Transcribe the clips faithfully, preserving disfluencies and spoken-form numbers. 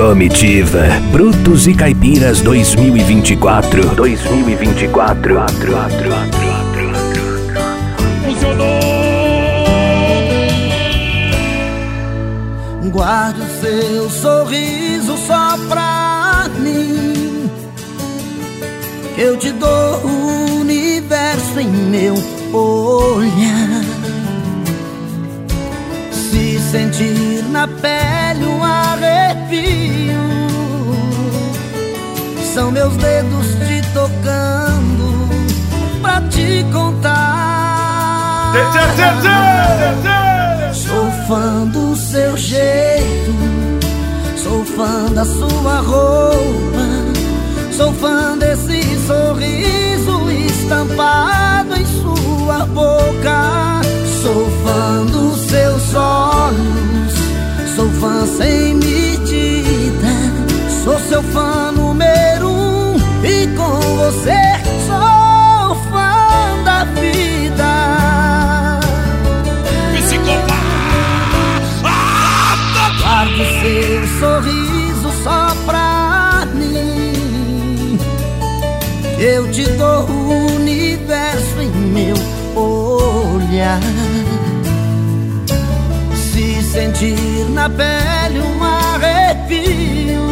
Comitiva Brutos e Caipiras dois mil e vinte e quatro. dois mil e vinte e quatro. Funcionou. Guarde o seu sorriso só pra mim, que eu te dou o universo em meu olhar. Se sentir na pele um arrepio, são meus dedos te tocando pra te contar. Sou fã do seu jeito, sou fã da sua roupa, sou fã desse sorriso estampado em sua boca. Sou fã dos seus olhos, sou fã sem medida, sou seu fã número um e com você sou fã da vida. Psicopata! Guarde seu sorriso só pra mim, eu te dou o universo em meu olhar. Se sentir na pele um arrepio,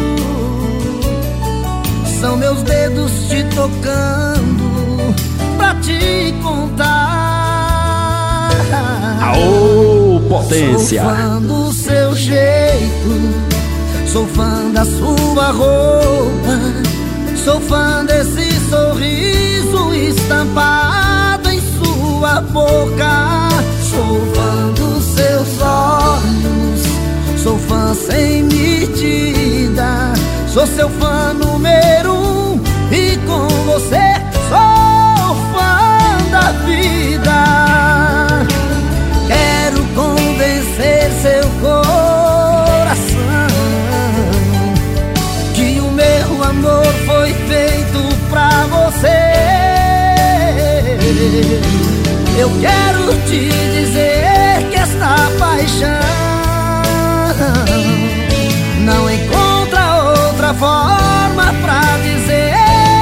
são meus dedos te tocando pra te contar. Aô, potência! Sou fã do seu jeito, sou fã da sua roupa, sou fã desse sorriso estampado em sua boca. Sou fã dos seus olhos, sou fã sem medida, sou seu fã número um e com você sou fã da vida. Quero convencer seu coração que o meu amor foi feito pra você. Eu quero te dizer que esta paixão não encontra outra forma pra dizer.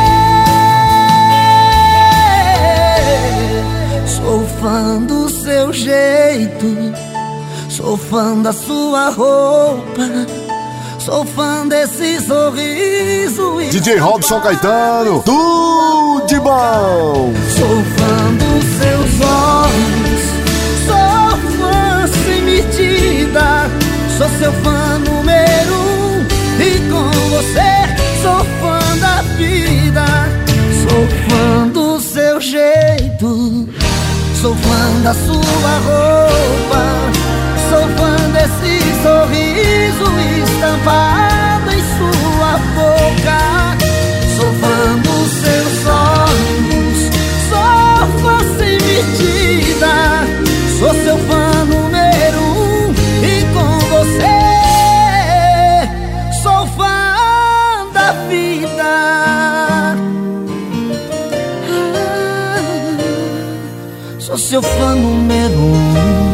Sou fã do seu jeito, sou fã da sua roupa, sou fã desse sorriso e D J Robson Caetano, tudo de bom. sou fã dos seus olhos, sou fã sem medida, sou seu fã número um e com você sou fã da vida. Sou fã do seu jeito, sou fã da sua roupa, sou fã desse sorriso estampado em sua boca. Sou fã dos seus olhos, sou fã sem medida, sou seu fã número um e com você sou fã da vida. Sou seu fã número um.